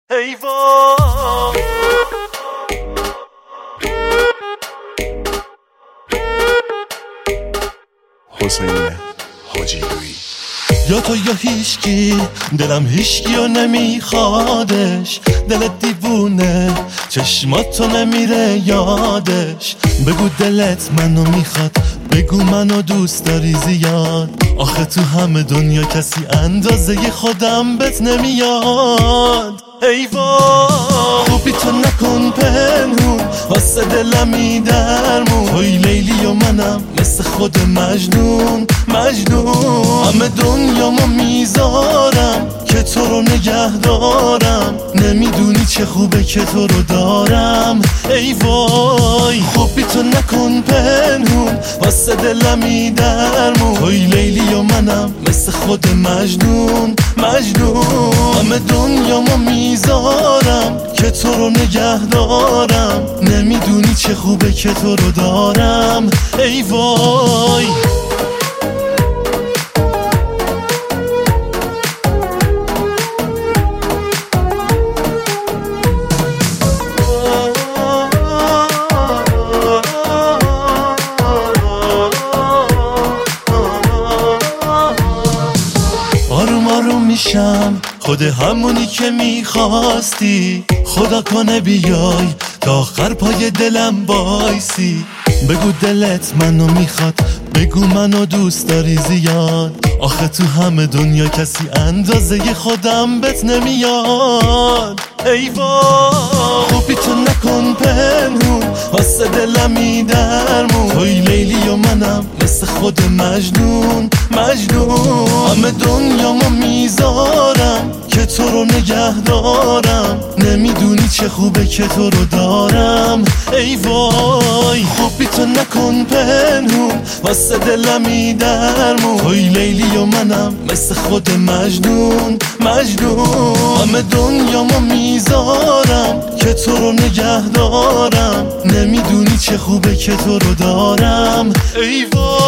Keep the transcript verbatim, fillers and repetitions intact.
ای وای حسین حاجی‌لویی. یا تو یا هیشکی، دلم هیشکی و نمیخوادش. دلت دیوونه، چشماتو نمیره یادش. بگو دلت منو میخواد، بگو منو دوست داری زیاد. آخه تو همه دنیا کسی اندازه خودم بهت نمیاد. ای وای خوبی تو نکن پنهون، واسه دلمی درمون. توی لیلی و منم مثل خود مجنون مجنون. همه دنیامو میذارم که تو رو نگه دارم. نمیدونی چه خوبه که تو رو دارم. ای وای خوبی تو نکن پنهون، واسه دلمی درمون. توی لیلی و منم مثل خود مجنون مجنون. همه دنیامو میذارم که تو رو نگه دارم. نمیدونی چه خوبه که تو رو دارم. ای وای آروم آروم میشم، خود همونی که میخواستی. خدا کنه بیای تا آخر پای دلم بایسی. بگو دلت منو میخواد، بگو منو دوست داری زیاد. آخه تو همه دنیا کسی اندازه خودم بهت نمیاد. ای وای خوبی تو نکن پنهون، واسه دلمی درمون. توی لیلی و منم مثل خود مجنون مجنون. همه دنیامو میذارم که تو رو نگه دارم. نمیدونی چه خوبه که تو رو دارم. ای وای خوبی تو نکن پنهون، واسه دلمی درمون. توی لیلی و منم مثل خود مجنون مجنون. همه دنیامو میذارم که تو رو نگه دارم. نمیدونی چه خوبه که تو رو دارم. ای وای